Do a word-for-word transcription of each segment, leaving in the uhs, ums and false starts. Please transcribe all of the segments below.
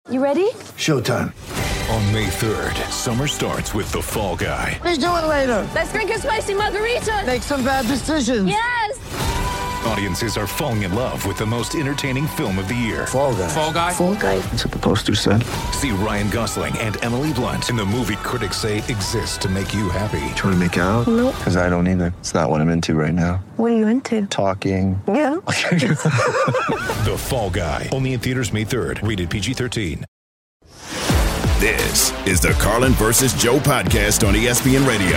You ready? Showtime. On May third, summer starts with The Fall Guy. Let's do it later. Let's drink a spicy margarita. Make some bad decisions. Yes. Audiences are falling in love with the most entertaining film of the year. Fall Guy. Fall Guy. Fall Guy. That's what the poster said. See Ryan Gosling and Emily Blunt in the movie critics say exists to make you happy. Trying to make it out? Nope. Because I don't either. It's not what I'm into right now. What are you into? Talking. Yeah. The Fall Guy. Only in theaters May third. Rated P G thirteen. This is the Carlin versus Joe podcast on E S P N Radio.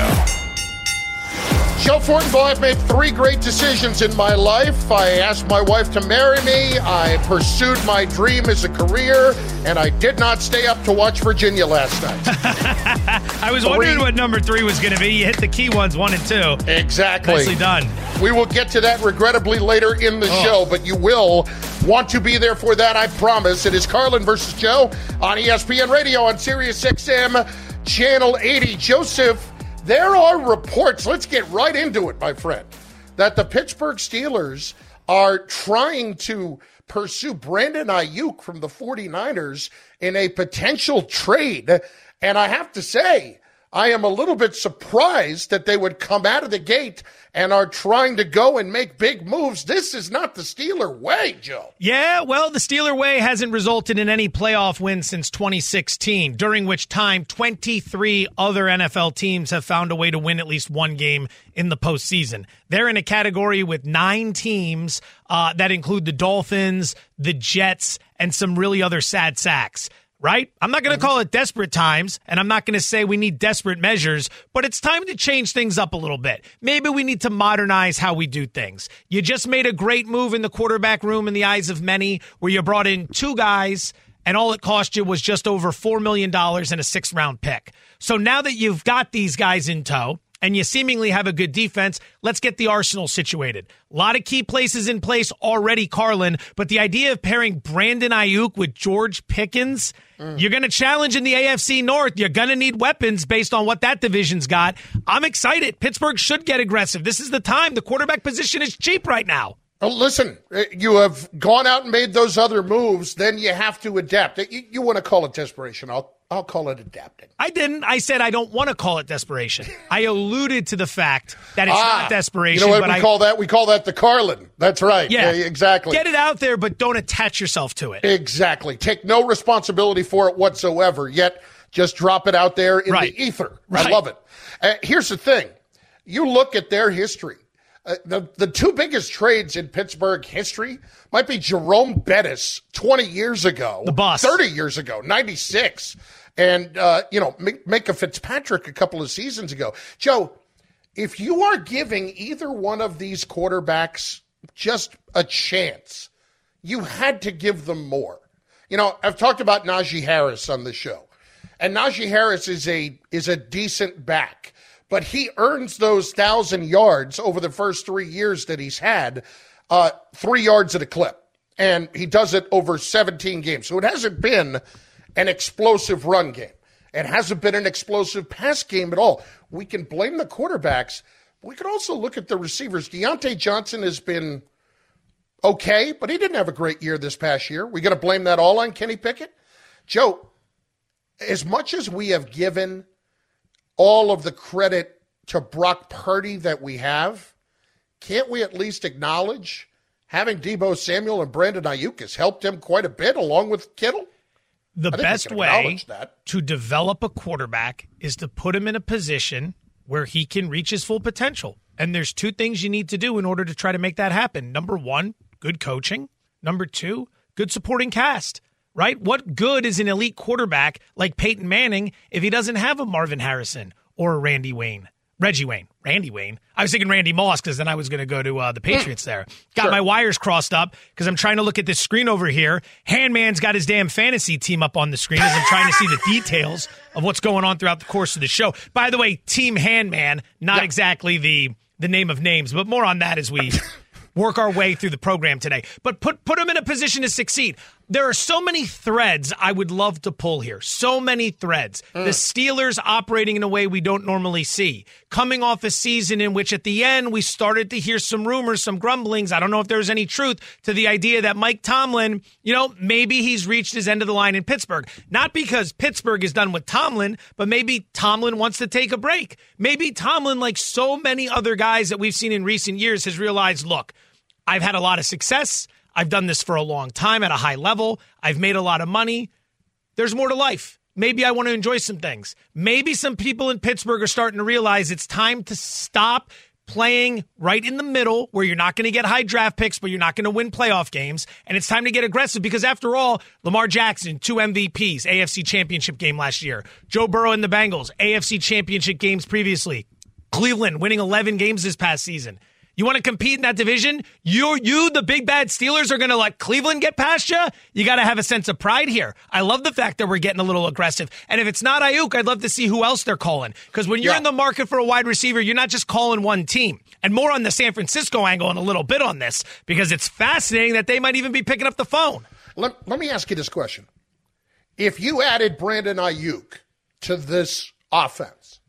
Joe Fortenbaugh, I've made three great decisions in my life. I asked my wife to marry me, I pursued my dream as a career, and I did not stay up to watch Virginia last night. I was three. wondering what number three was going to be. You hit the key ones, one and two. Exactly. Nicely done. We will get to that regrettably later in the oh. show, but you will want to be there for that, I promise. It is Carlin versus Joe on E S P N Radio on Sirius X M, Channel eighty. Joseph, there are reports, let's get right into it, my friend, that the Pittsburgh Steelers are trying to pursue Brandon Ayuk from the 49ers in a potential trade. And I have to say, I am a little bit surprised that they would come out of the gate and are trying to go and make big moves. This is not the Steeler way, Joe. Yeah, well, the Steeler way hasn't resulted in any playoff wins since twenty sixteen, during which time twenty-three other N F L teams have found a way to win at least one game in the postseason. They're in a category with nine teams uh, that include the Dolphins, the Jets, and some really other sad sacks. Right? I'm not going to call it desperate times, and I'm not going to say we need desperate measures, but it's time to change things up a little bit. Maybe we need to modernize how we do things. You just made a great move in the quarterback room in the eyes of many, where you brought in two guys, and all it cost you was just over four million dollars and a sixth-round pick. So now that you've got these guys in tow, and you seemingly have a good defense, let's get the arsenal situated. A lot of key places in place already, Carlin, but the idea of pairing Brandon Ayuk with George Pickens, mm. you're going to challenge in the A F C North. You're going to need weapons based on what that division's got. I'm excited. Pittsburgh should get aggressive. This is the time. The quarterback position is cheap right now. Oh, listen, you have gone out and made those other moves, then you have to adapt. You, you want to call it desperation. I'll I'll call it adapting. I didn't. I said I don't want to call it desperation. I alluded to the fact that it's ah, not desperation. You know what but we I, call that? We call that the Carlin. That's right. Yeah, yeah, exactly. Get it out there, but don't attach yourself to it. Exactly. Take no responsibility for it whatsoever, yet just drop it out there in right. the ether. Right. I love it. Uh, here's the thing. You look at their history. Uh, the, the two biggest trades in Pittsburgh history might be Jerome Bettis twenty years ago. The boss. thirty years ago, ninety-six. And, uh, you know, Minkah Fitzpatrick a couple of seasons ago. Joe, if you are giving either one of these quarterbacks just a chance, you had to give them more. You know, I've talked about Najee Harris on the show. And Najee Harris is a is a decent back. But he earns those thousand yards over the first three years that he's had, uh, three yards at a clip. And he does it over seventeen games. So it hasn't been an explosive run game. It hasn't been an explosive pass game at all. We can blame the quarterbacks. We could also look at the receivers. Deontay Johnson has been okay, but he didn't have a great year this past year. We got to blame that all on Kenny Pickett? Joe, as much as we have given all of the credit to Brock Purdy that we have, can't we at least acknowledge having Deebo Samuel and Brandon Ayuk has helped him quite a bit along with Kittle? The best way to develop a quarterback is to put him in a position where he can reach his full potential. And there's two things you need to do in order to try to make that happen. Number one, good coaching. Number two, good supporting cast. Right? What good is an elite quarterback like Peyton Manning if he doesn't have a Marvin Harrison or a Randy Wayne? Reggie Wayne. Randy Wayne. I was thinking Randy Moss because then I was going to go to uh, the Patriots there. Got sure. my wires crossed up because I'm trying to look at this screen over here. Handman's got his damn fantasy team up on the screen as I'm trying to see the details of what's going on throughout the course of the show. By the way, Team Handman, not yeah. exactly the, the name of names, but more on that as we work our way through the program today. But put put him in a position to succeed. There are so many threads I would love to pull here. So many threads. Mm. The Steelers operating in a way we don't normally see. Coming off a season in which at the end we started to hear some rumors, some grumblings. I don't know if there's any truth to the idea that Mike Tomlin, you know, maybe he's reached his end of the line in Pittsburgh. Not because Pittsburgh is done with Tomlin, but maybe Tomlin wants to take a break. Maybe Tomlin, like so many other guys that we've seen in recent years, has realized, look, I've had a lot of success. I've done this for a long time at a high level. I've made a lot of money. There's more to life. Maybe I want to enjoy some things. Maybe some people in Pittsburgh are starting to realize it's time to stop playing right in the middle where you're not going to get high draft picks, but you're not going to win playoff games. And it's time to get aggressive because, after all, Lamar Jackson, two M V Ps, A F C Championship game last year. Joe Burrow and the Bengals, A F C Championship games previously. Cleveland winning eleven games this past season. You want to compete in that division? You, you, the big bad Steelers, are going to let Cleveland get past you? You got to have a sense of pride here. I love the fact that we're getting a little aggressive. And if it's not Ayuk, I'd love to see who else they're calling. Because when you're yeah. in the market for a wide receiver, you're not just calling one team. And more on the San Francisco angle in a little bit on this, because it's fascinating that they might even be picking up the phone. Let, let me ask you this question. If you added Brandon Ayuk to this offense,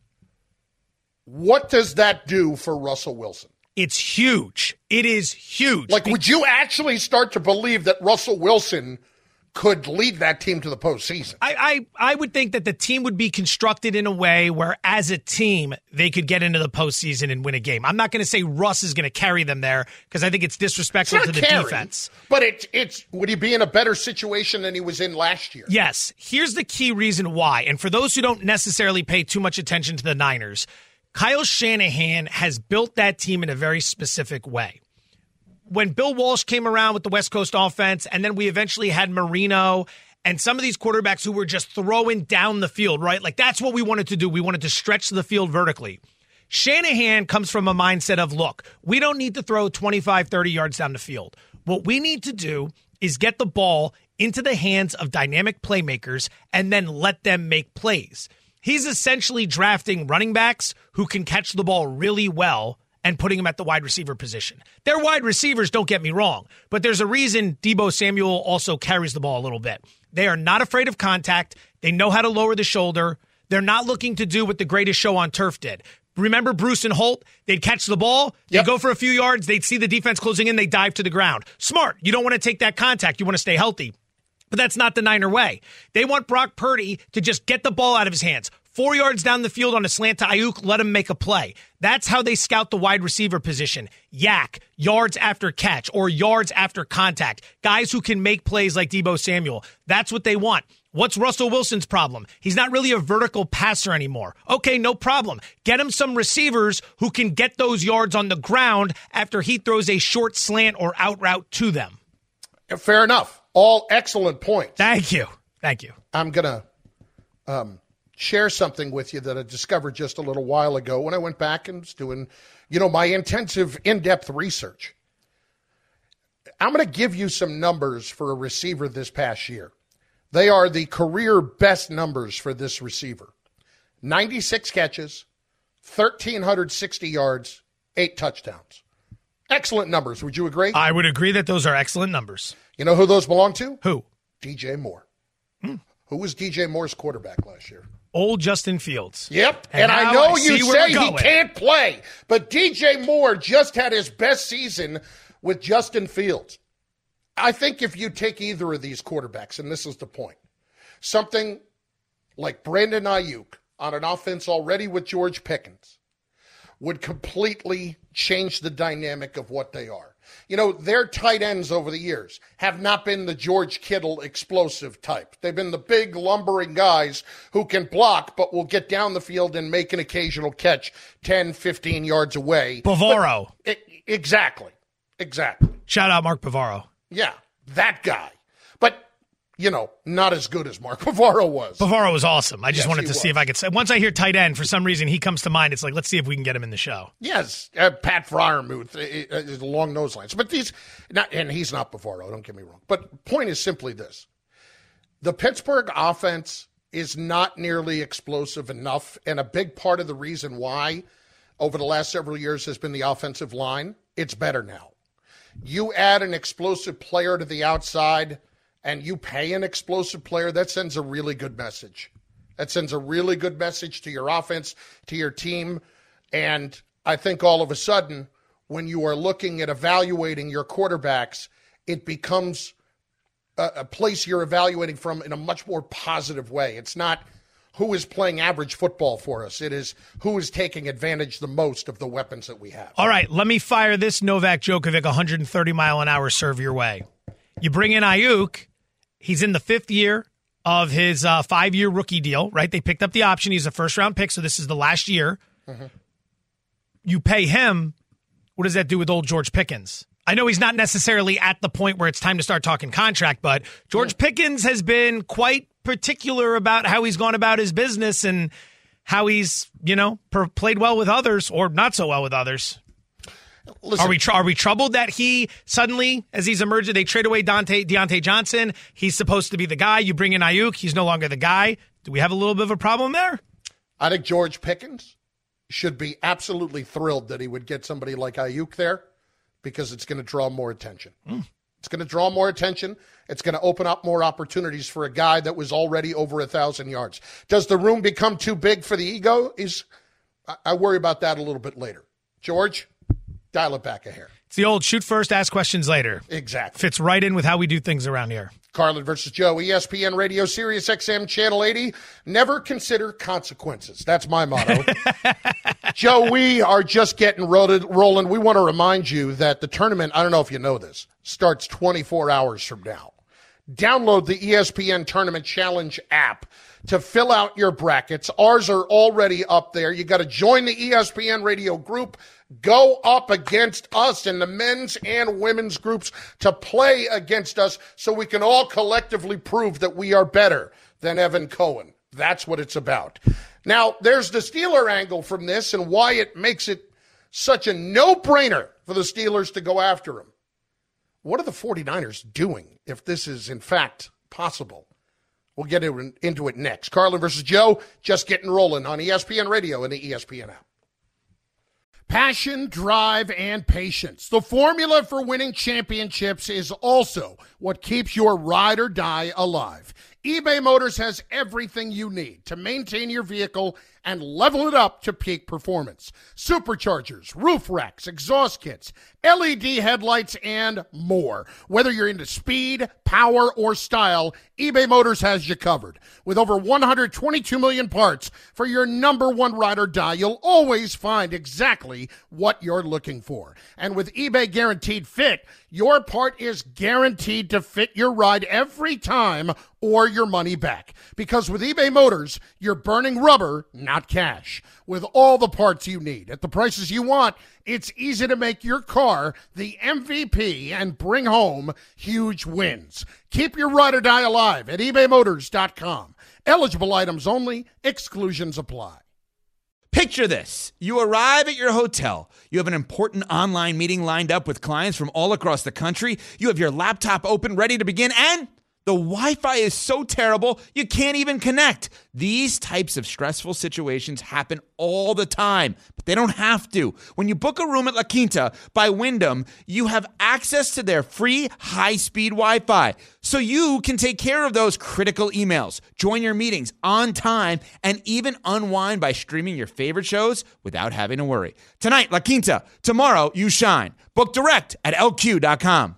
what does that do for Russell Wilson? It's huge. It is huge. Like, would you actually start to believe that Russell Wilson could lead that team to the postseason? I, I, I would think that the team would be constructed in a way where, as a team, they could get into the postseason and win a game. I'm not going to say Russ is going to carry them there because I think it's disrespectful it's to the carry, defense. But it's it's would he be in a better situation than he was in last year? Yes. Here's the key reason why. And for those who don't necessarily pay too much attention to the Niners, Kyle Shanahan has built that team in a very specific way. When Bill Walsh came around with the West Coast offense, and then we eventually had Marino and some of these quarterbacks who were just throwing down the field, right? Like, that's what we wanted to do. We wanted to stretch the field vertically. Shanahan comes from a mindset of, look, we don't need to throw twenty-five, thirty yards down the field. What we need to do is get the ball into the hands of dynamic playmakers and then let them make plays. He's essentially drafting running backs who can catch the ball really well and putting them at the wide receiver position. They're wide receivers, don't get me wrong, but there's a reason Deebo Samuel also carries the ball a little bit. They are not afraid of contact. They know how to lower the shoulder. They're not looking to do what the Greatest Show on Turf did. Remember Bruce and Holt? They'd catch the ball, they'd yep. go for a few yards, they'd see the defense closing in, they'd dive to the ground. Smart. You don't want to take that contact. You want to stay healthy. But that's not the Niner way. They want Brock Purdy to just get the ball out of his hands. Four yards down the field on a slant to Ayuk, let him make a play. That's how they scout the wide receiver position. Yak, yards after catch or yards after contact. Guys who can make plays like Deebo Samuel. That's what they want. What's Russell Wilson's problem? He's not really a vertical passer anymore. Okay, no problem. Get him some receivers who can get those yards on the ground after he throws a short slant or out route to them. Fair enough. All excellent points. Thank you. Thank you. I'm going to um, share something with you that I discovered just a little while ago when I went back and was doing, you know, my intensive, in-depth research. I'm going to give you some numbers for a receiver this past year. They are the career best numbers for this receiver. ninety-six catches, one thousand three hundred sixty yards, eight touchdowns. Excellent numbers. Would you agree? I would agree that those are excellent numbers. You know who those belong to? Who? D J Moore. Hmm. Who was D J Moore's quarterback last year? Old Justin Fields. Yep. And, and I know I you say he can't play, but D J Moore just had his best season with Justin Fields. I think if you take either of these quarterbacks, and this is the point, something like Brandon Ayuk on an offense already with George Pickens would completely change the dynamic of what they are. You know, their tight ends over the years have not been the George Kittle explosive type. They've been the big, lumbering guys who can block, but will get down the field and make an occasional catch ten, fifteen yards away. Bavaro. But, exactly. Exactly. Shout out Mark Bavaro. Yeah, that guy. But, you know, not as good as Mark Bavaro was. Bavaro was awesome. I just yes, wanted to was. see if I could say. Once I hear tight end, for some reason, he comes to mind. It's like, let's see if we can get him in the show. Yes, uh, Pat Freiermuth is along those lines. But these, not, and he's not Bavaro, don't get me wrong. But point is simply this. The Pittsburgh offense is not nearly explosive enough, and a big part of the reason why over the last several years has been the offensive line. It's better now. You add an explosive player to the outside, and you pay an explosive player, that sends a really good message. That sends a really good message to your offense, to your team. And I think all of a sudden, when you are looking at evaluating your quarterbacks, it becomes a, a place you're evaluating from in a much more positive way. It's not who is playing average football for us. It is who is taking advantage the most of the weapons that we have. All right, let me fire this Novak Djokovic one hundred thirty mile an hour serve your way. You bring in Ayuk. He's in the fifth year of his uh, five-year rookie deal, right? They picked up the option. He's a first-round pick, so this is the last year. Mm-hmm. You pay him. What does that do with old George Pickens? I know he's not necessarily at the point where it's time to start talking contract, but George mm-hmm. Pickens has been quite particular about how he's gone about his business and how he's, you know, per- played well with others or not so well with others. Listen, are we tr- are we troubled that he suddenly, as he's emerged, they trade away Dante Deontay Johnson? He's supposed to be the guy. You bring in Ayuk. He's no longer the guy. Do we have a little bit of a problem there? I think George Pickens should be absolutely thrilled that he would get somebody like Ayuk there because it's going to draw more attention. Mm. It's going to draw more attention. It's going to open up more opportunities for a guy that was already over a thousand yards. Does the room become too big for the ego? Is I, I worry about that a little bit later. George, dial it back a hair. It's the old shoot first, ask questions later. Exactly. Fits right in with how we do things around here. Carlin versus Joe, E S P N Radio, Sirius X M, Channel eighty. Never consider consequences. That's my motto. Joe, we are just getting rolling. We want to remind you that the tournament, I don't know if you know this, starts twenty-four hours from now. Download the E S P N Tournament Challenge app to fill out your brackets. Ours are already up there. You got to join the E S P N Radio group. Go up against us in the men's and women's groups to play against us so we can all collectively prove that we are better than Evan Cohen. That's what it's about. Now, there's the Steeler angle from this and why it makes it such a no-brainer for the Steelers to go after him. What are the 49ers doing if this is, in fact, possible? We'll get into it next. Carlin versus Joe, just getting rolling on E S P N Radio and the E S P N app. Passion, drive, and patience. The formula for winning championships is also what keeps your ride or die alive. eBay Motors has everything you need to maintain your vehicle and level it up to peak performance. Superchargers, roof racks, exhaust kits, L E D headlights, and more. Whether you're into speed, power, or style, eBay Motors has you covered. With over one hundred twenty-two million parts for your number one ride or die, you'll always find exactly what you're looking for. And with eBay Guaranteed Fit, your part is guaranteed to fit your ride every time or your money back. Because with eBay Motors, you're burning rubber, not cash. With all the parts you need at the prices you want, it's easy to make your car the M V P and bring home huge wins. Keep your ride or die alive at ebay motors dot com. Eligible items only. Exclusions apply. Picture this. You arrive at your hotel. You have an important online meeting lined up with clients from all across the country. You have your laptop open, ready to begin, and the Wi-Fi is so terrible, you can't even connect. These types of stressful situations happen all the time, but they don't have to. When you book a room at La Quinta by Wyndham, you have access to their free high-speed Wi-Fi, so you can take care of those critical emails, join your meetings on time, and even unwind by streaming your favorite shows without having to worry. Tonight, La Quinta. Tomorrow, you shine. Book direct at L Q dot com.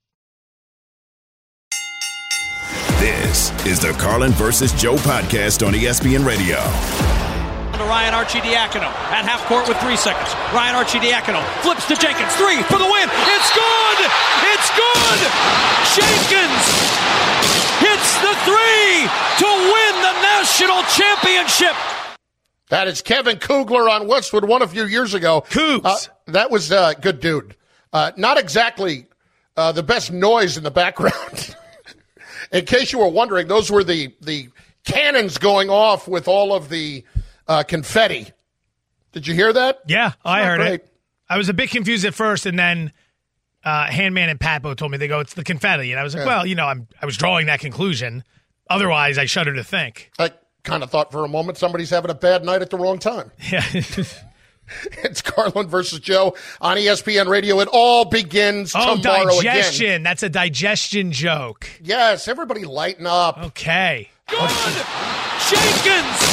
This is the Carlin versus Joe podcast on E S P N Radio. To Ryan Arcidiacono at half court with three seconds. Ryan Arcidiacono flips to Jenkins. Three for the win. It's good. It's good. Jenkins hits the three to win the national championship. That is Kevin Kugler on Westwood One a few years ago. Cougs. Uh, that was a uh, good dude. Uh, not exactly uh, the best noise in the background. In case you were wondering, those were the, the cannons going off with all of the uh, confetti. Did you hear that? Yeah, I heard great. it. I was a bit confused at first, and then uh, Handman and Patbo told me, they go, it's the confetti. And I was like, yeah. well, you know, I'm, I was drawing that conclusion. Otherwise, I shudder to think. I kind of thought for a moment somebody's having a bad night at the wrong time. Yeah. It's Carlin versus Joe on E S P N Radio. It all begins oh, tomorrow digestion. again. That's a digestion joke. Yes, everybody lighten up. Okay. Good. Jenkins.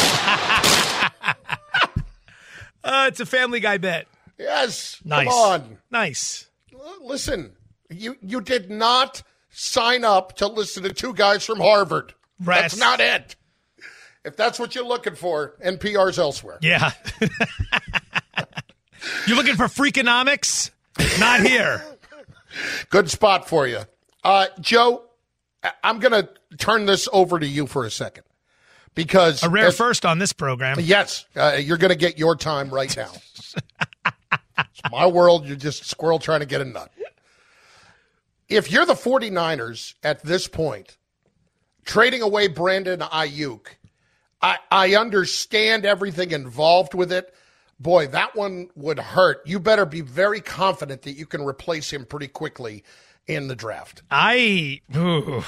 uh, it's a Family Guy bit. Yes. Nice. Come on. Nice. Listen, you, you did not sign up to listen to two guys from Harvard. Rest. That's not it. If that's what you're looking for, N P R's elsewhere. Yeah. You're looking for Freakonomics? Not here. Good spot for you. Uh, Joe, I'm going to turn this over to you for a second. Because a rare as, first on this program. Yes, uh, you're going to get your time right now. It's my world. You're just a squirrel trying to get a nut. If you're the 49ers at this point, trading away Brandon Ayuk, I, I understand everything involved with it. Boy, that one would hurt. You better be very confident that you can replace him pretty quickly in the draft. I, ooh,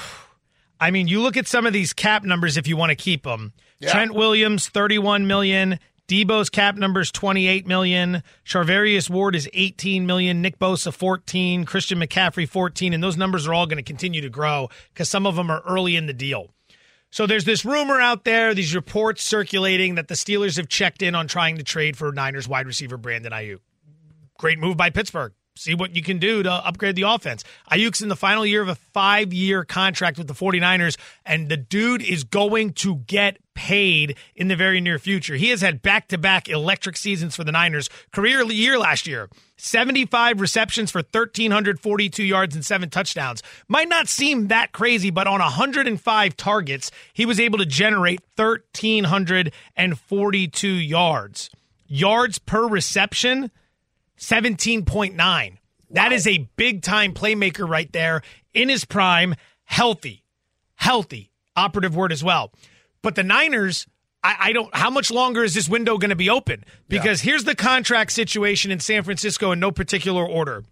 I mean, you look at some of these cap numbers if you want to keep them. Yeah. Trent Williams, thirty-one million dollars. Debo's cap number is twenty-eight million dollars. Charvarius Ward is eighteen million dollars. Nick Bosa, fourteen. Christian McCaffrey, fourteen. And those numbers are all going to continue to grow because some of them are early in the deal. So there's this rumor out there, these reports circulating that the Steelers have checked in on trying to trade for Niners wide receiver Brandon Ayuk. Great move by Pittsburgh. See what you can do to upgrade the offense. Ayuk's in the final year of a five-year contract with the 49ers, and the dude is going to get paid in the very near future. He has had back-to-back electric seasons for the Niners. Career year last year, seventy-five receptions for one thousand three hundred forty-two yards and seven touchdowns. Might not seem that crazy, but on one hundred five targets, he was able to generate one thousand three hundred forty-two yards. Yards per reception, seventeen point nine. That wow. is a big-time playmaker right there in his prime, healthy. Healthy. Operative word as well. But the Niners, I, I don't, how much longer is this window going to be open? Because yeah. here's the contract situation in San Francisco in no particular order.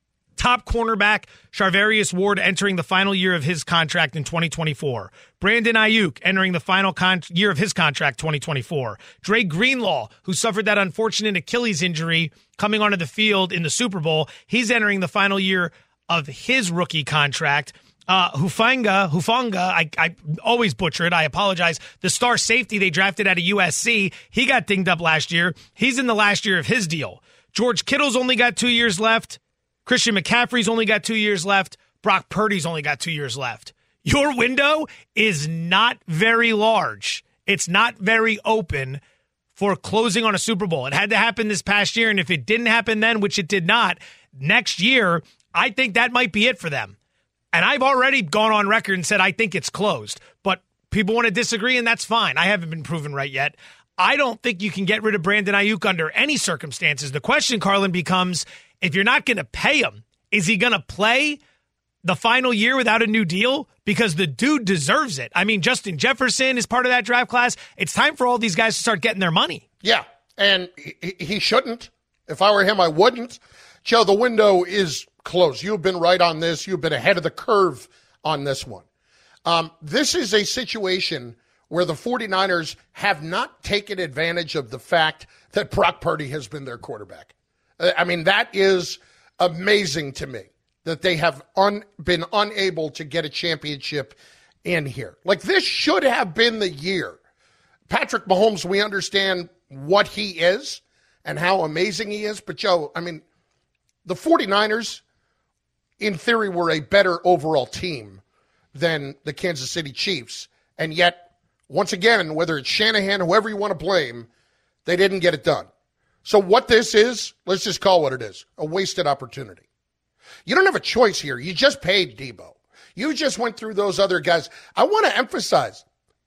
Top cornerback, Charvarius Ward entering the final year of his contract in twenty twenty-four. Brandon Ayuk entering the final con- year of his contract, twenty twenty-four. Dre Greenlaw, who suffered that unfortunate Achilles injury coming onto the field in the Super Bowl, he's entering the final year of his rookie contract. Uh, Hufanga, Hufanga, I, I always butcher it. I apologize. The star safety they drafted out of U S C, he got dinged up last year. He's in the last year of his deal. George Kittle's only got two years left. Christian McCaffrey's only got two years left. Brock Purdy's only got two years left. Your window is not very large. It's not very open for closing on a Super Bowl. It had to happen this past year, and if it didn't happen then, which it did not, next year, I think that might be it for them. And I've already gone on record and said I think it's closed. But people want to disagree, and that's fine. I haven't been proven right yet. I don't think you can get rid of Brandon Ayuk under any circumstances. The question, Carlin, becomes, if you're not going to pay him, is he going to play the final year without a new deal? Because the dude deserves it. I mean, Justin Jefferson is part of that draft class. It's time for all these guys to start getting their money. Yeah, and he, he shouldn't. If I were him, I wouldn't. Joe, the window is closed. You've been right on this. You've been ahead of the curve on this one. Um, this is a situation where the 49ers have not taken advantage of the fact that Brock Purdy has been their quarterback. I mean, that is amazing to me that they have un, been unable to get a championship in here. Like, this should have been the year. Patrick Mahomes, we understand what he is and how amazing he is. But, Joe, I mean, the 49ers, in theory, were a better overall team than the Kansas City Chiefs. And yet, once again, whether it's Shanahan, whoever you want to blame, they didn't get it done. So what this is, let's just call what it is, a wasted opportunity. You don't have a choice here. You just paid Debo. You just went through those other guys. I want to emphasize,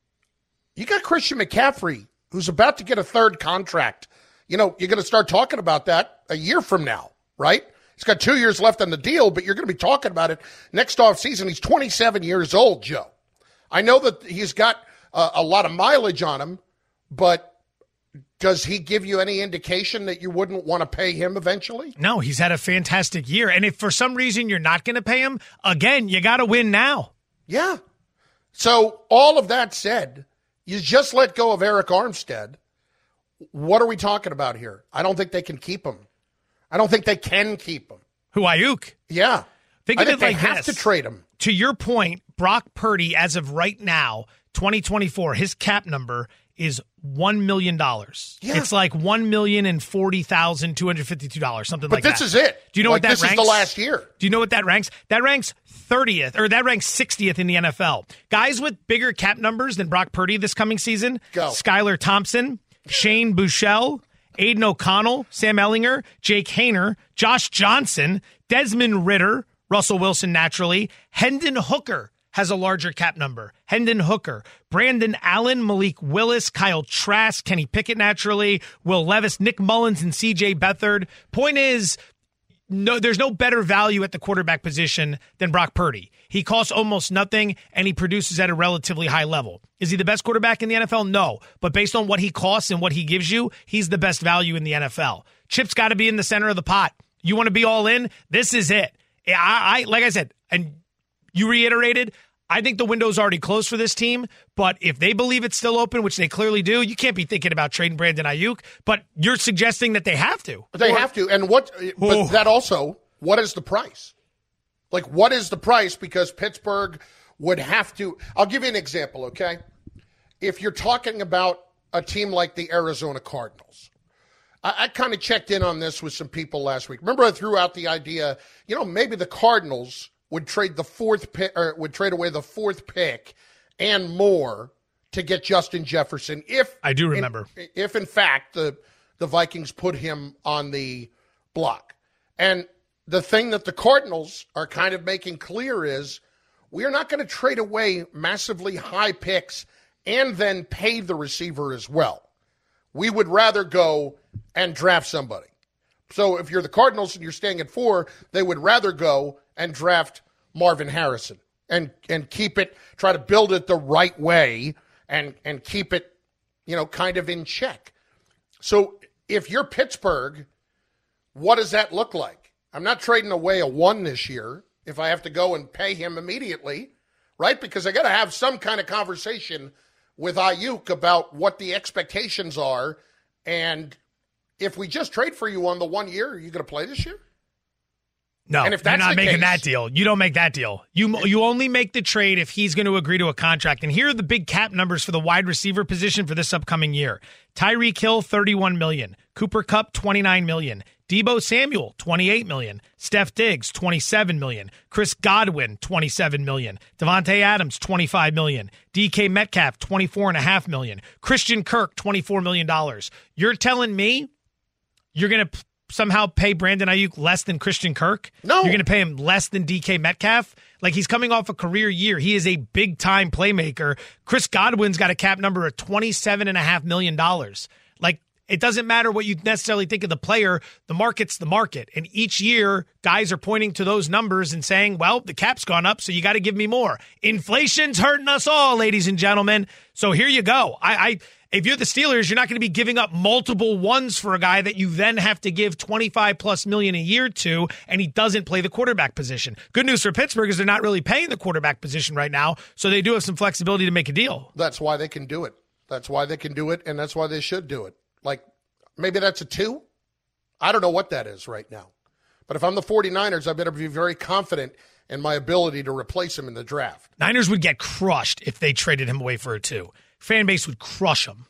you got Christian McCaffrey, who's about to get a third contract. You know, you're going to start talking about that a year from now, right? He's got two years left on the deal, but you're going to be talking about it next offseason. He's twenty-seven years old, Joe. I know that he's got uh, a lot of mileage on him, but does he give you any indication that you wouldn't want to pay him eventually? No, he's had a fantastic year. And if for some reason you're not going to pay him, again, you got to win now. Yeah. So all of that said, you just let go of Eric Armstead. what are we talking about here? I don't think they can keep him. I don't think they can keep him. Who, Ayuk? Yeah. Think I of think it they like have this. to trade him. To your point, Brock Purdy, as of right now, twenty twenty-four, his cap number is one million dollars. Yeah. It's like one million forty thousand two hundred fifty-two dollars, something But like that. this is it. Do you know Like, what that this ranks? is the last year. Do you know what that ranks? That ranks thirtieth, or that ranks sixtieth in the N F L. Guys with bigger cap numbers than Brock Purdy this coming season, Go. Skylar Thompson, Shane Buechele, Aiden O'Connell, Sam Ellinger, Jake Haener, Josh Johnson, Desmond Ridder, Russell Wilson naturally, Hendon Hooker has a larger cap number. Hendon Hooker, Brandon Allen, Malik Willis, Kyle Trask, Kenny Pickett naturally, Will Levis, Nick Mullins, and C J Beathard. Point is, no, there's no better value at the quarterback position than Brock Purdy. He costs almost nothing, and he produces at a relatively high level. Is he the best quarterback in the N F L? No. But based on what he costs and what he gives you, he's the best value in the N F L. Chip's got to be in the center of the pot. You want to be all in? This is it. I, I like I said, and you reiterated, I think the window's already closed for this team, but if they believe it's still open, which they clearly do, you can't be thinking about trading Brandon Ayuk, but you're suggesting that they have to. They or, have to. And what, but Oh. that also, what is the price? Like, what is the price? Because Pittsburgh would have to. I'll give you an example, okay? If you're talking about a team like the Arizona Cardinals, I, I kind of checked in on this with some people last week. Remember, I threw out the idea, you know, maybe the Cardinals would trade the fourth pick, or would trade away the fourth pick and more to get Justin Jefferson. If I do remember, in, if in fact the the Vikings put him on the block, and the thing that the Cardinals are kind of making clear is we are not going to trade away massively high picks and then pay the receiver as well. We would rather go and draft somebody. So if you're the Cardinals and you're staying at four, they would rather go and draft Marvin Harrison and and keep it, try to build it the right way and and keep it, you know, kind of in check. So if you're Pittsburgh, what does that look like? I'm not trading away a one this year if I have to go and pay him immediately, right? Because I got to have some kind of conversation with Ayuk about what the expectations are. And if we just trade for you on the one year, are you going to play this year? No, and if you're that's not the making case, that deal. You don't make that deal. You you only make the trade if he's going to agree to a contract. And here are the big cap numbers for the wide receiver position for this upcoming year. Tyreek Hill, thirty-one million dollars. Cooper Kupp, twenty-nine million dollars. Deebo Samuel, twenty-eight million dollars. Steph Diggs, twenty-seven million dollars. Chris Godwin, twenty-seven million dollars. Devontae Adams, twenty-five million dollars. D K Metcalf, twenty-four point five million dollars. Christian Kirk, twenty-four million dollars. You're telling me you're going to somehow pay Brandon Ayuk less than Christian Kirk? No. You're going to pay him less than D K Metcalf? Like, he's coming off a career year. He is a big-time playmaker. Chris Godwin's got a cap number of twenty-seven point five million dollars. Like, it doesn't matter what you necessarily think of the player. The market's the market. And each year, guys are pointing to those numbers and saying, well, the cap's gone up, so you got to give me more. Inflation's hurting us all, ladies and gentlemen. So here you go. I, I If you're the Steelers, you're not going to be giving up multiple ones for a guy that you then have to give twenty-five plus million a year to, and he doesn't play the quarterback position. Good news for Pittsburgh is they're not really paying the quarterback position right now, so they do have some flexibility to make a deal. That's why they can do it. That's why they can do it, and that's why they should do it. Like, maybe that's a two. I don't know what that is right now. But if I'm the 49ers, I better be very confident in my ability to replace him in the draft. Niners would get crushed if they traded him away for a two. Fan base would crush him.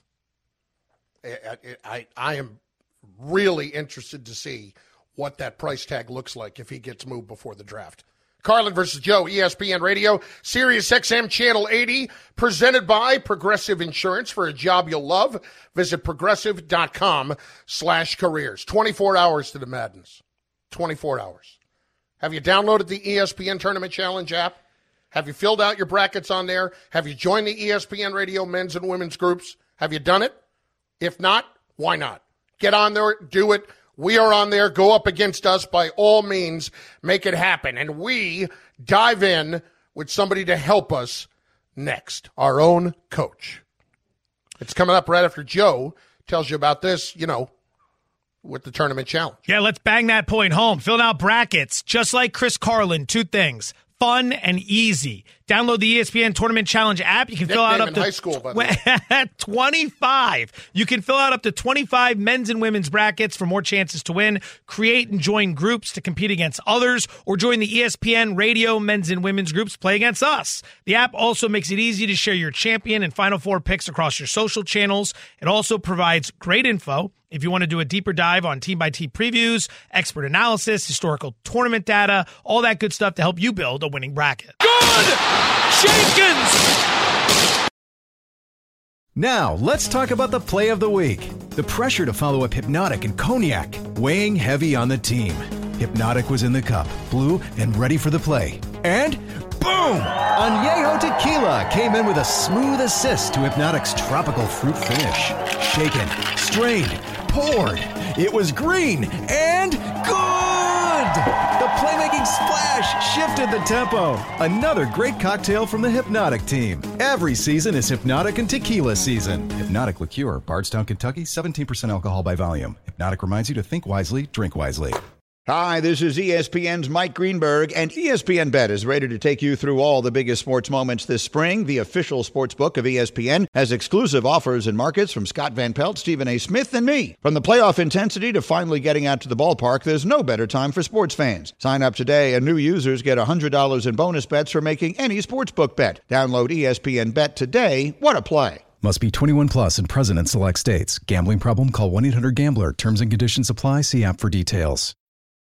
I, I, I am really interested to see what that price tag looks like if he gets moved before the draft. Carlin versus Joe, E S P N Radio, Sirius X M Channel eighty, presented by Progressive Insurance. For a job you'll love, visit progressive.com slash careers. twenty-four hours to the Madness. twenty-four hours. Have you downloaded the E S P N Tournament Challenge app? Have you filled out your brackets on there? Have you joined the E S P N Radio men's and women's groups? Have you done it? If not, why not? Get on there, do it. We are on there. Go up against us by all means. Make it happen. And we dive in with somebody to help us next, our own coach. It's coming up right after Joe tells you about this, you know, with the tournament challenge. Yeah, let's bang that point home. Filling out brackets, just like Chris Carlin. Two things. fun and easy. Download the E S P N Tournament Challenge app. You can fill out up in to high school, by the way. twenty-five. You can fill out up to twenty-five men's and women's brackets for more chances to win. Create and join groups to compete against others, or join the E S P N Radio men's and women's groups. Play against us. The app also makes it easy to share your champion and Final Four picks across your social channels. It also provides great info if you want to do a deeper dive on team-by-team previews, expert analysis, historical tournament data, all that good stuff to help you build a winning bracket. Good! Jenkins! Now, let's talk about the play of the week. The pressure to follow up Hypnotic and Cognac, weighing heavy on the team. Hypnotic was in the cup, blue, and ready for the play. And boom! Añejo Tequila came in with a smooth assist to Hypnotic's tropical fruit finish. Shaken, strained, poured. It was green and good! The playmaking splash shifted the tempo. Another great cocktail from the Hypnotic team. Every season is Hypnotic and Tequila season. Hypnotic Liqueur, Bardstown, Kentucky, seventeen percent alcohol by volume. Hypnotic reminds you to think wisely, drink wisely. Hi, this is E S P N's Mike Greenberg, and E S P N Bet is ready to take you through all the biggest sports moments this spring. The official sports book of E S P N has exclusive offers and markets from Scott Van Pelt, Stephen A. Smith, and me. From the playoff intensity to finally getting out to the ballpark, there's no better time for sports fans. Sign up today, and new users get one hundred dollars in bonus bets for making any sportsbook bet. Download E S P N Bet today. What a play. Must be twenty-one plus and present in select states. Gambling problem? Call one eight hundred gambler. Terms and conditions apply. See app for details.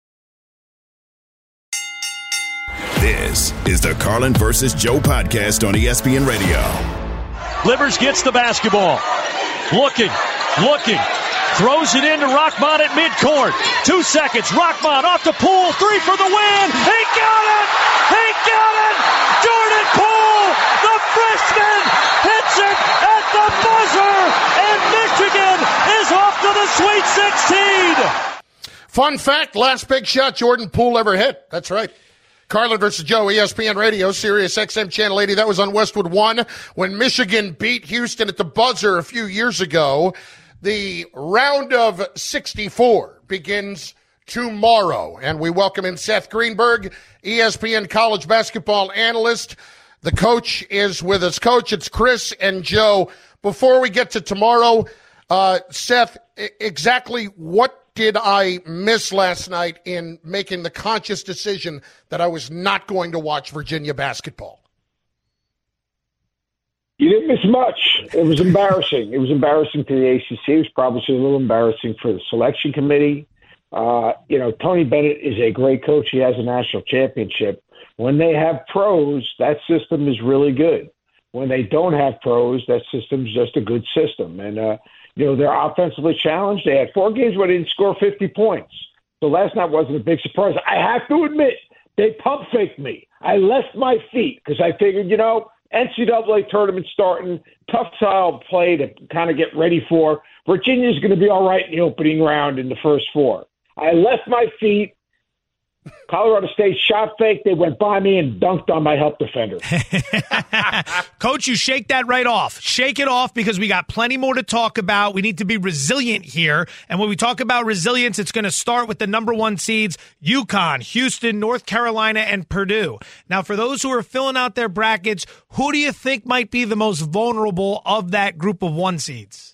This is the Carlin versus Joe podcast on E S P N Radio. Livers gets the basketball. Looking, looking. Throws it into Rockmont at midcourt. Two seconds. Rockmont off the Poole. Three for the win. He got it! He got it! Jordan Poole, the freshman, hits it at the buzzer, and Michigan is off to the Sweet sixteen. Fun fact, last big shot Jordan Poole ever hit. That's right. Carlin versus Joe, E S P N Radio, Sirius X M Channel eighty. That was on Westwood one when Michigan beat Houston at the buzzer a few years ago. The round of sixty-four begins tomorrow, and we welcome in Seth Greenberg, E S P N college basketball analyst. The coach is with us. Coach, it's Chris and Joe. Before we get to tomorrow, uh, Seth, exactly what did I miss last night in making the conscious decision that I was not going to watch Virginia basketball? You didn't miss much. It was embarrassing. It was embarrassing to the A C C. It was probably a little embarrassing for the selection committee. Uh, you know, Tony Bennett is a great coach. He has a national championship. When they have pros, that system is really good. When they don't have pros, that system's just a good system. And, uh, you know, they're offensively challenged. They had four games where they didn't score fifty points. So last night wasn't a big surprise. I have to admit, they pump faked me. I left my feet because I figured, you know, N C double A tournament starting, tough style play to kind of get ready for. Virginia's going to be all right in the opening round in the first four. I left my feet. Colorado State shot fake. They went by me and dunked on my help defender. Coach, you shake that right off. Shake it off because we got plenty more to talk about. We need to be resilient here. And when we talk about resilience, it's going to start with the number one seeds, UConn, Houston, North Carolina, and Purdue. Now, for those who are filling out their brackets, who do you think might be the most vulnerable of that group of one seeds?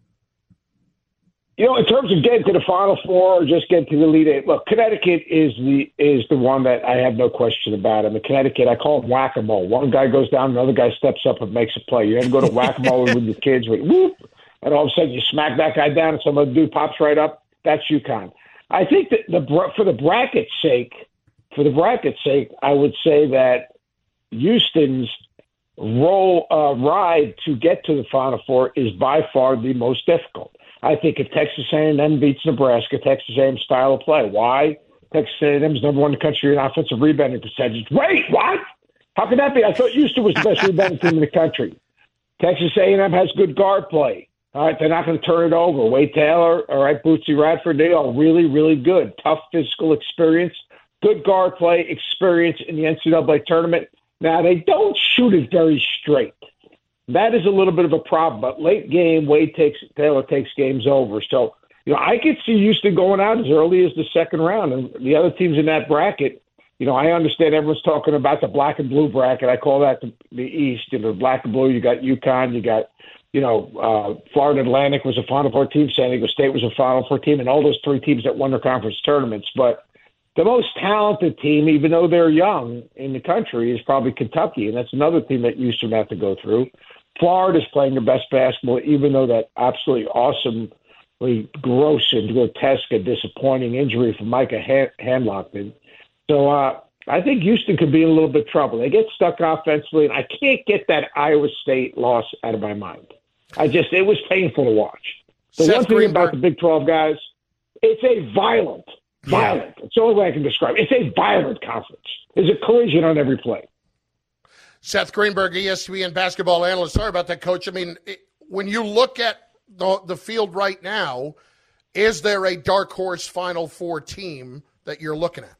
You know, in terms of getting to the Final Four or just getting to the Elite Eight, look, Connecticut is the is the one that I have no question about. I mean, Connecticut, I call them whack-a-mole. One guy goes down, another guy steps up and makes a play. You ever go to whack-a-mole with your kids, with whoop, and all of a sudden you smack that guy down and some other dude pops right up? That's UConn. I think that the for the bracket's sake, for the bracket's sake, I would say that Houston's roll uh, ride to get to the Final Four is by far the most difficult. I think if Texas A and M beats Nebraska, Texas A and M style of play. Why? Texas A and M is number one in the country in offensive rebounding percentage. Wait, what? How could that be? I thought Houston was the best rebounding team in the country. Texas A and M has good guard play. All right, they're not going to turn it over. Wade Taylor, all right, Bootsy Radford, they are really, really good. Tough physical experience, good guard play experience in the N C double A tournament. Now, they don't shoot it very straight. That is a little bit of a problem, but late game, Wade takes Taylor takes games over. So, you know, I could see Houston going out as early as the second round, and the other teams in that bracket, You know, I understand everyone's talking about the black and blue bracket. I call that the, the East. You know, black and blue, you got UConn, you got, you know, uh, Florida Atlantic was a Final Four team, San Diego State was a Final Four team, and all those three teams that won their conference tournaments. But the most talented team, even though they're young in the country, is probably Kentucky, and that's another team that Houston have to go through. Florida's playing their best basketball, even though that absolutely awesomely gross and grotesque and disappointing injury from Micah Handlockman. So uh, I think Houston could be in a little bit of trouble. They get stuck offensively, and I can't get that Iowa State loss out of my mind. I just, it was painful to watch. The Seth one thing Greenberg. about the Big twelve guys, it's a violent, violent. Yeah. It's the only way I can describe it. It's a violent conference. There's a collision on every play. Seth Greenberg, E S P N basketball analyst. Sorry about that, Coach. I mean, it, when you look at the, the field right now, is there a dark horse Final Four team that you're looking at?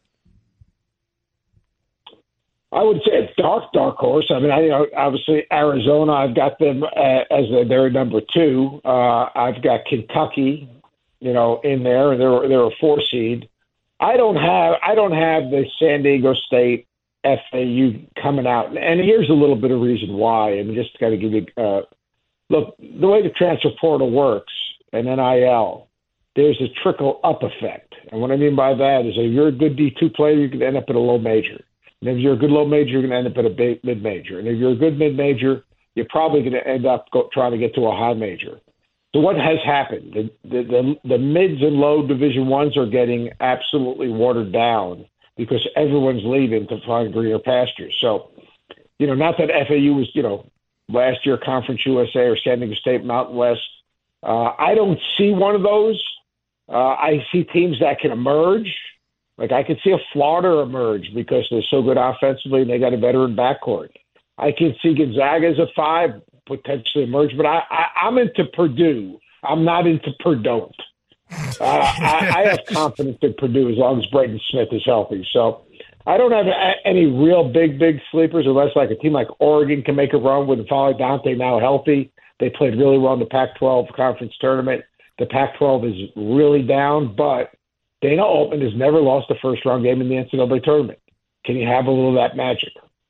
I would say a dark, dark horse. I mean, I, you know, obviously Arizona, I've got them uh, as a, their number two. Uh, I've got Kentucky, you know, in there, and they're they're a four seed. I don't have I don't have the San Diego State F A U coming out, and here's a little bit of reason why. I mean, just to kind of give you uh, look the way the transfer portal works and N I L. There's a trickle up effect, and what I mean by that is if you're a good D two player, you can end up at a low major. And if you're a good low major, you're going to end up at a mid major. And if you're a good mid major, you're probably going to end up go, trying to get to a high major. So what has happened? The, the, the, the mids and low Division Ones are getting absolutely watered down because everyone's leaving to find greener pastures. So, you know, not that F A U was, you know, last year Conference U S A or San Diego State Mountain West. Uh, I don't see one of those. Uh, I see teams that can emerge. Like, I could see a Florida emerge because they're so good offensively and they got a veteran backcourt. I can see Gonzaga as a five potentially emerge, but I, I, I'm into Purdue. I'm not into Purdue. Uh, I, I have confidence in Purdue as long as Braden Smith is healthy. So I don't have a, any real big, big sleepers unless, like, a team like Oregon can make a run with N'Faly Dante now healthy. They played really well in the Pac twelve conference tournament. The Pac twelve is really down, but Dana Altman has never lost a first-round game in the N C double A tournament. Can you have a little of that magic?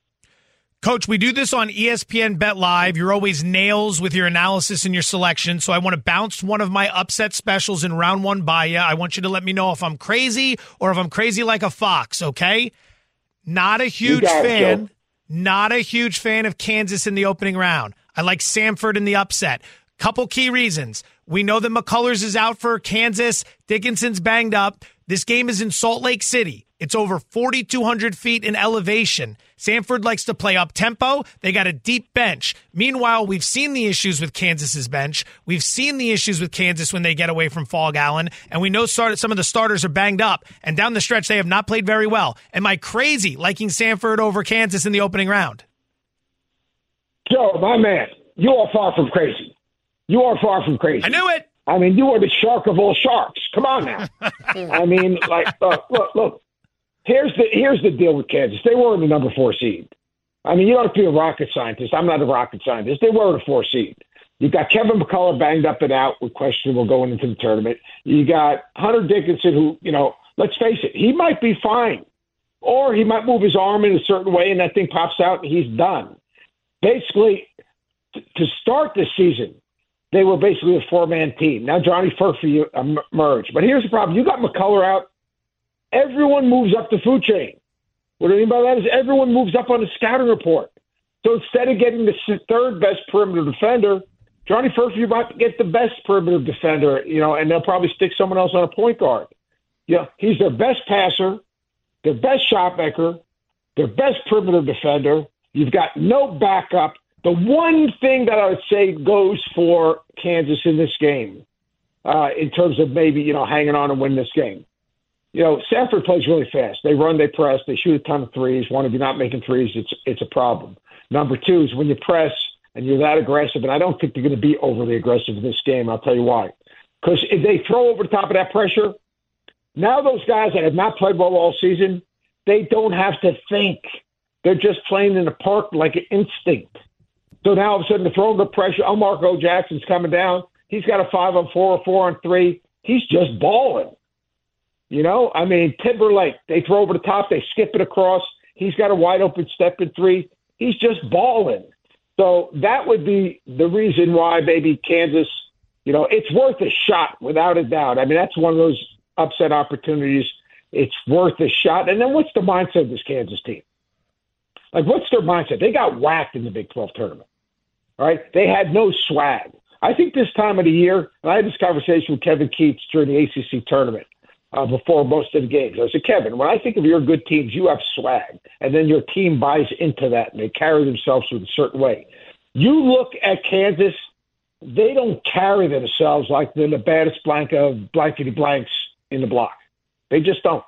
Coach, we do this on E S P N Bet Live. You're always nails with your analysis and your selection, so I want to bounce one of my upset specials in round one by you. I want you to let me know if I'm crazy or if I'm crazy like a fox, okay? Not a huge fan. It, not a huge fan of Kansas in the opening round. I like Samford in the upset. Couple key reasons. We know that McCullers is out for Kansas. Dickinson's banged up. This game is in Salt Lake City. It's over forty-two hundred feet in elevation. Samford likes to play up tempo. They got a deep bench. Meanwhile, we've seen the issues with Kansas's bench. We've seen the issues with Kansas when they get away from Fog Allen. And we know start, some of the starters are banged up. And down the stretch, they have not played very well. Am I crazy liking Samford over Kansas in the opening round? Joe, my man, you are far from crazy. You are far from crazy. I knew it. I mean, you are the shark of all sharks. Come on now. I mean, like, uh, look, look. Here's the here's the deal with Kansas. They were in the number four seed. I mean, you don't have to be a rocket scientist. I'm not a rocket scientist. They were in a four seed. You got Kevin McCullough banged up and out with questionable going into the tournament. You got Hunter Dickinson, who, you know, let's face it, he might be fine, or he might move his arm in a certain way and that thing pops out and he's done. Basically, t- to start this season, they were basically a four-man team. Now Johnny Furphy emerged. But here's the problem. You got McCullough out. Everyone moves up the food chain. What I mean by that is everyone moves up on the scouting report. So instead of getting the third best perimeter defender, Johnny Furphy might get the best perimeter defender, you know, and they'll probably stick someone else on a point guard. You know, he's their best passer, their best shot maker, their best perimeter defender. You've got no backup. The one thing that I would say goes for Kansas in this game, uh, in terms of maybe, you know, hanging on and winning this game. You know, Samford plays really fast. They run, they press, they shoot a ton of threes. One, if you're not making threes, it's it's a problem. Number two is when you press and you're that aggressive, and I don't think they're going to be overly aggressive in this game. I'll tell you why. Because if they throw over the top of that pressure, now those guys that have not played well all season, they don't have to think. They're just playing in the park like an instinct. So now all of a sudden they're throwing the pressure. Oh, Marco Jackson's coming down. He's got a five on four, a four on three. He's just balling. You know, I mean, Timberlake, they throw over the top, they skip it across. He's got a wide open step in three. He's just balling. So that would be the reason why maybe Kansas, you know, it's worth a shot without a doubt. I mean, that's one of those upset opportunities. It's worth a shot. And then what's the mindset of this Kansas team? Like, what's their mindset? They got whacked in the Big twelve tournament, all right? They had no swag. I think this time of the year, and I had this conversation with Kevin Keats during the A C C tournament uh, before most of the games. I said, Kevin, when I think of your good teams, you have swag, and then your team buys into that, and they carry themselves in a certain way. You look at Kansas, they don't carry themselves like they're the baddest blank of blankety blanks in the block. They just don't.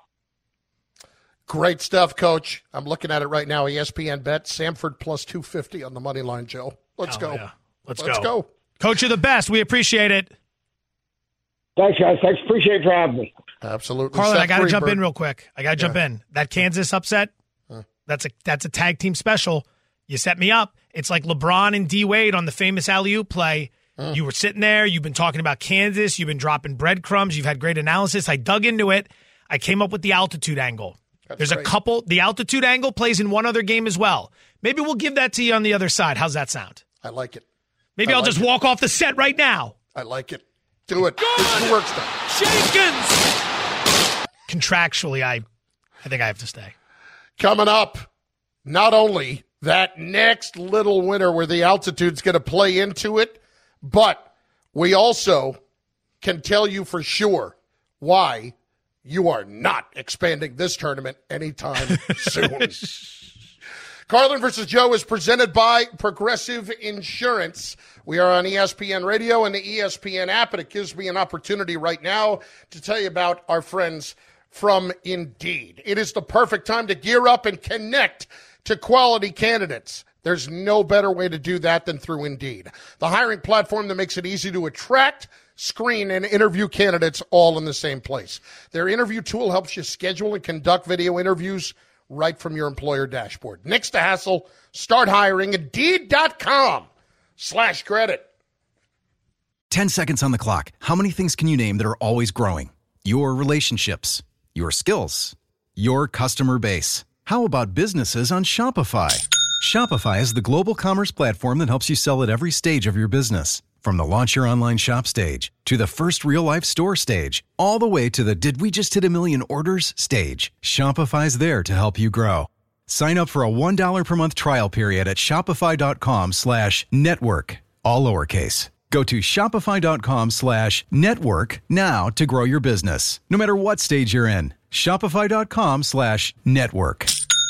Great stuff, Coach. I'm looking at it right now. E S P N bet, Samford plus two fifty on the money line, Joe. Let's oh, go. Yeah. Let's, Let's go. go. Coach, you're the best. We appreciate it. Thanks, guys. Thanks. Appreciate you for having me. Absolutely. Carlin, Seth I got to jump Greenberg. in real quick. I got to jump Yeah. in. That Kansas upset, Huh. that's a that's a tag team special. You set me up. It's like LeBron and D. Wade on the famous alley-oop play. Huh. You were sitting there. You've been talking about Kansas. You've been dropping breadcrumbs. You've had great analysis. I dug into it. I came up with the altitude angle. That's There's great. a couple. The altitude angle plays in one other game as well. Maybe we'll give that to you on the other side. How's that sound? I like it. Maybe I I'll like just it. walk off the set right now. I like it. Do it. This is the work stuff. Jenkins! Contractually, I, I think I have to stay. Coming up, not only that next little winter where the altitude's going to play into it, but we also can tell you for sure why you are not expanding this tournament anytime soon. Carlin versus Joe is presented by Progressive Insurance. We are on E S P N Radio and the E S P N app, and it gives me an opportunity right now to tell you about our friends from Indeed. It is the perfect time to gear up and connect to quality candidates. There's no better way to do that than through Indeed, the hiring platform that makes it easy to attract, screen, and interview candidates all in the same place. Their interview tool helps you schedule and conduct video interviews right from your employer dashboard. Next to hassle, start hiring. Indeed.com slash credit. ten seconds on the clock. How many things can you name that are always growing? Your relationships, your skills, your customer base. How about businesses on Shopify? Shopify is the global commerce platform that helps you sell at every stage of your business. From the launch your online shop stage to the first real life store stage, all the way to the did we just hit a million orders stage, Shopify's there to help you grow. Sign up for a one dollar per month trial period at shopify.com slash network, all lowercase. Go to shopify.com slash network now to grow your business, no matter what stage you're in. Shopify.com slash network.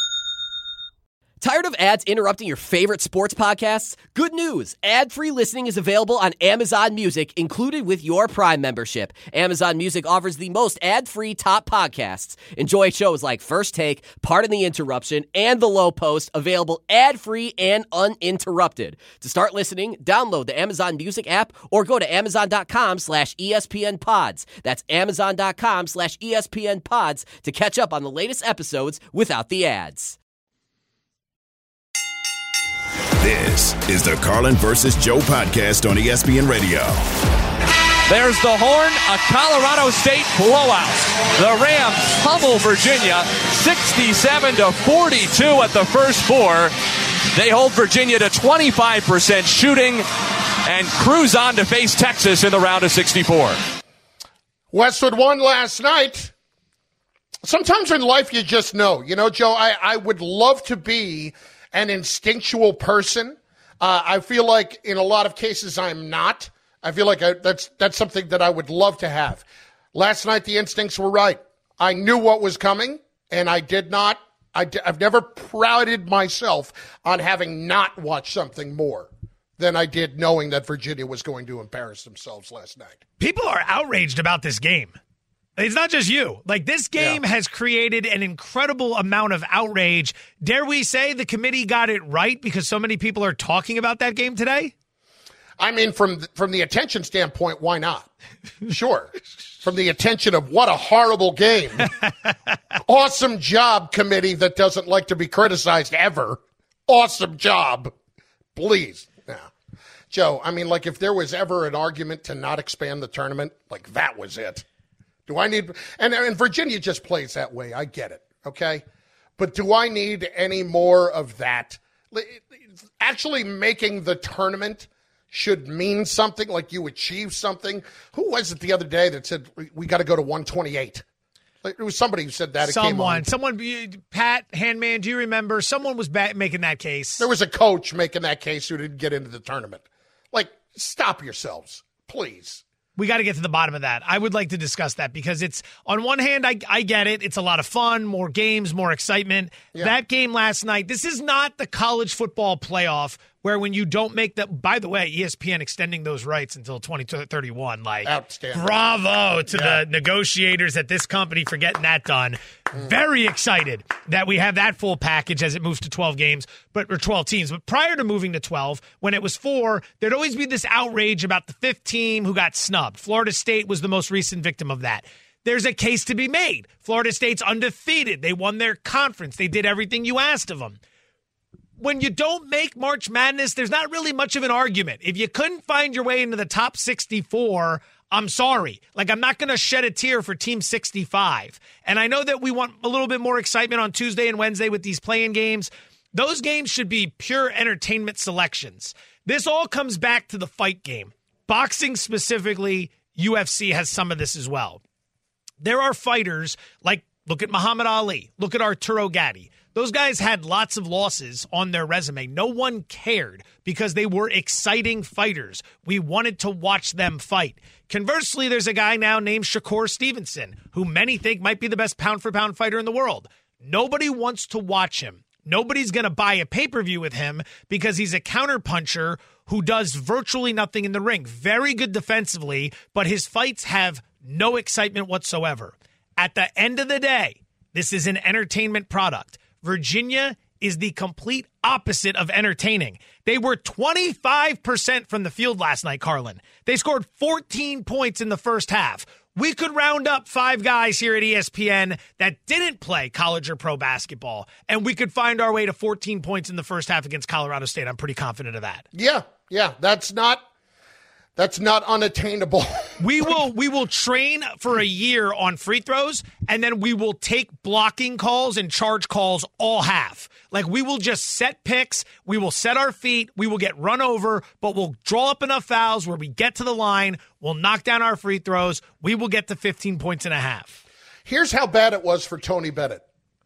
Tired of ads interrupting your favorite sports podcasts? Good news! Ad-free listening is available on Amazon Music, included with your Prime membership. Amazon Music offers the most ad-free top podcasts. Enjoy shows like First Take, Pardon the Interruption, and The Low Post, available ad-free and uninterrupted. To start listening, download the Amazon Music app or go to amazon.com slash ESPN pods. That's amazon.com slash ESPN pods to catch up on the latest episodes without the ads. This is the Carlin versus Joe podcast on E S P N Radio. There's the horn, a Colorado State blowout. The Rams pummel Virginia sixty-seven to forty-two at the first four. They hold Virginia to twenty-five percent shooting and cruise on to face Texas in the round of sixty-four. Westwood won last night. Sometimes in life you just know. You know, Joe, I, I would love to be an instinctual person. Uh, I feel like in a lot of cases I'm not. I feel like I, that's that's something that I would love to have. Last night the instincts were right. I knew what was coming, and I did not. I, I've never prided myself on having not watched something more than I did knowing that Virginia was going to embarrass themselves last night. People are outraged about this game. It's not just you. Like, this game yeah. has created an incredible amount of outrage. Dare we say the committee got it right because so many people are talking about that game today? I mean, from the, from the attention standpoint, why not? Sure. From the attention of what a horrible game. Awesome job, committee that doesn't like to be criticized ever. Awesome job. Please. Now, Joe, I mean, like, if there was ever an argument to not expand the tournament, like, that was it. Do I need – and and Virginia just plays that way. I get it, okay? But do I need any more of that? Actually making the tournament should mean something, like you achieve something. Who was it the other day that said we got to go to one twenty-eight? It was somebody who said that. It someone, someone, Pat Handman, do you remember? Someone was back making that case. There was a coach making that case who didn't get into the tournament. Like, stop yourselves, please. We got to get to the bottom of that. I would like to discuss that because it's, on one hand, I, I get it. It's a lot of fun, more games, more excitement. Yeah. That game last night, this is not the college football playoff where when you don't make the, by the way, E S P N extending those rights until twenty thirty-one. Like, outstanding. Bravo to yeah. the negotiators at this company for getting that done. Mm. Very excited that we have that full package as it moves to twelve games, but or twelve teams. But prior to moving to twelve, when it was four, there'd always be this outrage about the fifth team who got snubbed. Florida State was the most recent victim of that. There's a case to be made. Florida State's undefeated. They won their conference. They did everything you asked of them. When you don't make March Madness, there's not really much of an argument. If you couldn't find your way into the top sixty-four, I'm sorry. Like, I'm not going to shed a tear for Team sixty-five. And I know that we want a little bit more excitement on Tuesday and Wednesday with these play-in games. Those games should be pure entertainment selections. This all comes back to the fight game. Boxing specifically, U F C has some of this as well. There are fighters like, look at Muhammad Ali, look at Arturo Gatti. Those guys had lots of losses on their resume. No one cared because they were exciting fighters. We wanted to watch them fight. Conversely, there's a guy now named Shakur Stevenson, who many think might be the best pound-for-pound fighter in the world. Nobody wants to watch him. Nobody's going to buy a pay-per-view with him because he's a counterpuncher who does virtually nothing in the ring. Very good defensively, but his fights have no excitement whatsoever. At the end of the day, this is an entertainment product. Virginia is the complete opposite of entertaining. They were twenty-five percent from the field last night, Carlin. They scored fourteen points in the first half. We could round up five guys here at E S P N that didn't play college or pro basketball, and we could find our way to fourteen points in the first half against Colorado State. I'm pretty confident of that. Yeah, yeah, that's not that's not unattainable. we will we will train for a year on free throws, and then we will take blocking calls and charge calls all half. Like, we will just set picks, we will set our feet, we will get run over, but we'll draw up enough fouls where we get to the line, we'll knock down our free throws, we will get to fifteen points and a half. Here's how bad it was for Tony Bennett.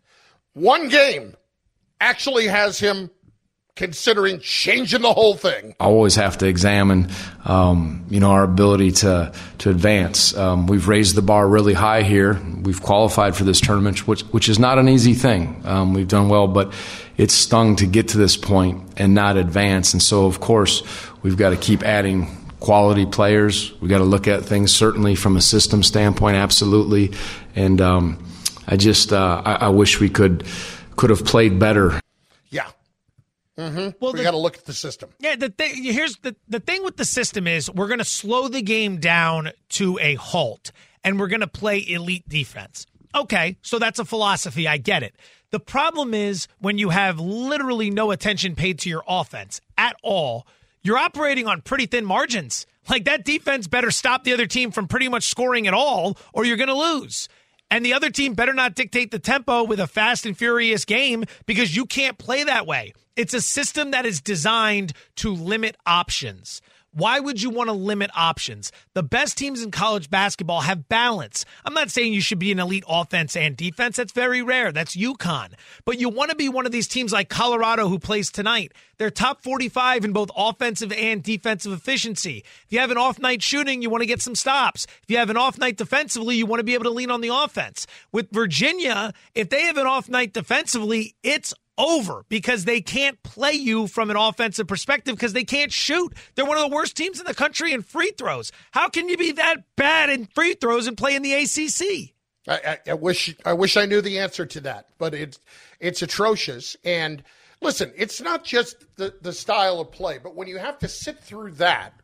One game actually has him considering changing the whole thing. I always have to examine, um, you know, our ability to to advance. Um, we've raised the bar really high here. We've qualified for this tournament, which which is not an easy thing. Um, we've done well, but it's stung to get to this point and not advance. And so, of course, we've got to keep adding quality players. We've got to look at things certainly from a system standpoint, absolutely. And um, I just uh, I, I wish we could could have played better. Yeah. Mm-hmm. Well, we got to look at the system. Yeah, the thing here's the the thing with the system is we're going to slow the game down to a halt, and we're going to play elite defense. Okay, so that's a philosophy. I get it. The problem is when you have literally no attention paid to your offense at all, you're operating on pretty thin margins. Like, that defense better stop the other team from pretty much scoring at all, or you're going to lose. And the other team better not dictate the tempo with a fast and furious game because you can't play that way. It's a system that is designed to limit options. Why would you want to limit options? The best teams in college basketball have balance. I'm not saying you should be an elite offense and defense. That's very rare. That's UConn. But you want to be one of these teams like Colorado who plays tonight. They're top forty-five in both offensive and defensive efficiency. If you have an off night shooting, you want to get some stops. If you have an off night defensively, you want to be able to lean on the offense. With Virginia, if they have an off night defensively, it's over because they can't play you from an offensive perspective because they can't shoot. They're one of the worst teams in the country in free throws. How can you be that bad in free throws and play in the A C C? I, I, I wish I wish I knew the answer to that, but it's it's atrocious. And listen, it's not just the, the style of play, but when you have to sit through that,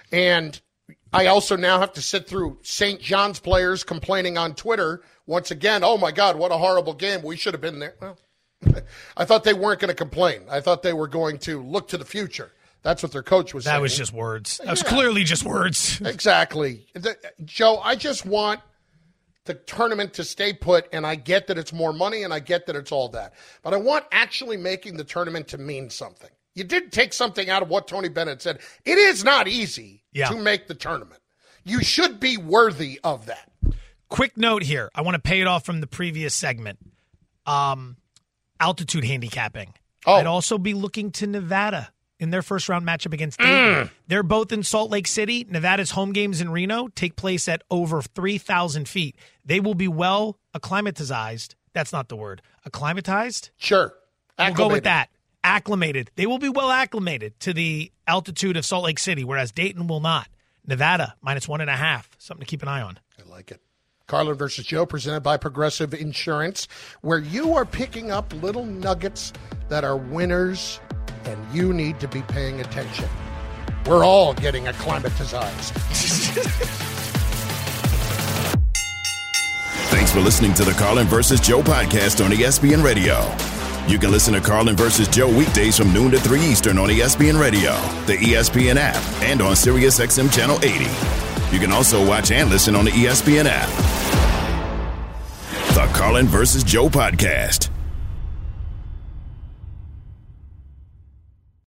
and I also now have to sit through Saint John's players complaining on Twitter once again, oh my God, what a horrible game. We should have been there. Well, I thought they weren't going to complain. I thought they were going to look to the future. That's what their coach was that saying. That was just words. That was yeah. clearly just words. Exactly. The, Joe, I just want the tournament to stay put, and I get that it's more money, and I get that it's all that. But I want actually making the tournament to mean something. You did take something out of what Tony Bennett said. It is not easy yeah. to make the tournament. You should be worthy of that. Quick note here. I want to pay it off from the previous segment. Um, altitude handicapping. Oh. I'd also be looking to Nevada in their first round matchup against Dayton. Mm. They're both in Salt Lake City. Nevada's home games in Reno take place at over three thousand feet. They will be well acclimatized. That's not the word. Acclimatized? Sure. We'll go with that. Acclimated. They will be well acclimated to the altitude of Salt Lake City, whereas Dayton will not. Nevada, minus one and a half. Something to keep an eye on. I like it. Carlin versus Joe, presented by Progressive Insurance, where you are picking up little nuggets that are winners, and you need to be paying attention. We're all getting acclimatized. Thanks for listening to the Carlin versus Joe podcast on E S P N Radio. You can listen to Carlin versus Joe weekdays from noon to three Eastern on E S P N Radio, the E S P N app, and on Sirius X M Channel eighty. You can also watch and listen on the E S P N app. The Carlin versus Joe podcast.